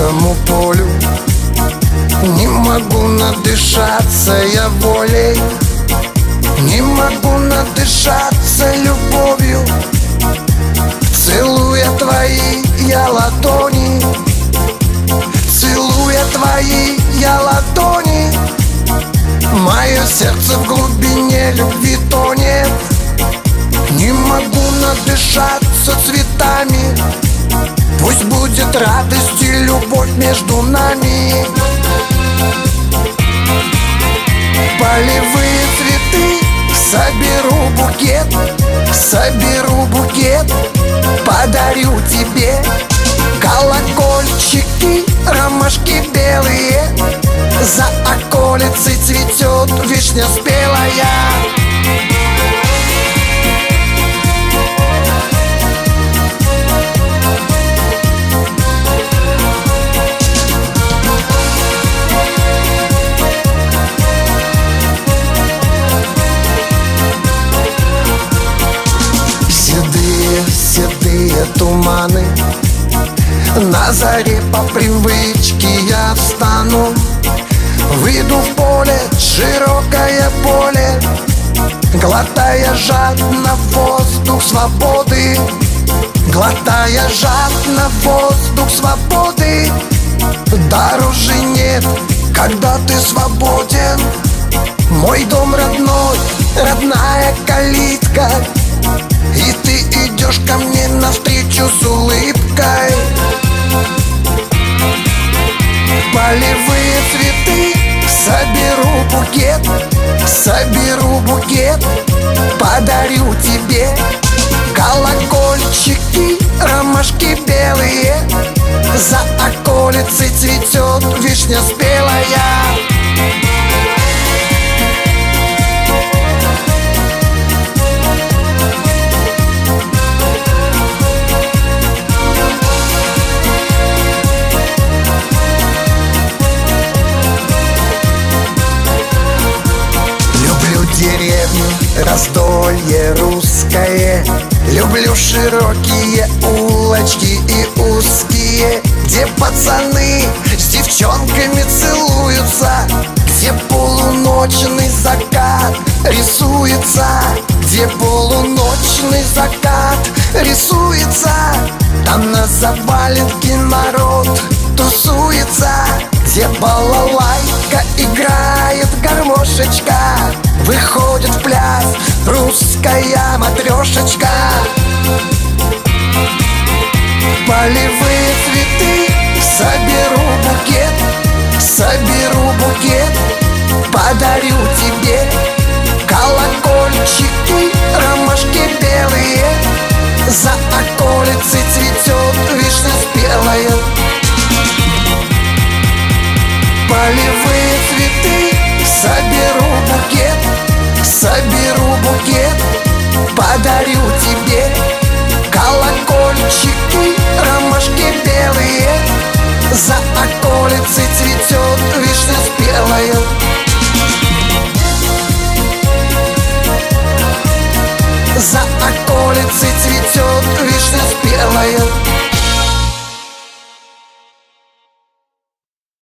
открытому полю. Не могу надышаться я волей, не могу надышаться любовью. Целуя твои я ладони, целуя твои я ладони, мое сердце в глубине любви тонет. Не могу надышаться цветами, пусть будет радость и любовь между нами. Полевые цветы, соберу букет, соберу букет, подарю тебе. Колокольчики, ромашки белые, за околицей цветет вишня спелая. Седые туманы, на заре по привычке я встану, выйду в поле, широкое поле, глотая жадно воздух свободы, глотая жадно воздух свободы. Дороже нет, когда ты свободен. Мой дом родной, родная калитка, и ты идешь ко мне навстречу с улыбкой. Полевые цветы, соберу букет, соберу букет, подарю тебе. Колокольчики, ромашки белые, за околицей цветет вишня спелая. Деревню, раздолье русское, люблю широкие улочки и узкие, где пацаны с девчонками целуются, где полуночный закат рисуется, где полуночный закат рисуется. Там на заваленке народ тусуется, где балалайка играет гармошечка, выходит в пляс русская матрешечка. Полевые цветы, соберу букет, соберу букет, подарю тебе. Колокольчики, ромашки белые, за околицей цветет вишня спелая. Полевые цветы, соберу букет, соберу букет, подарю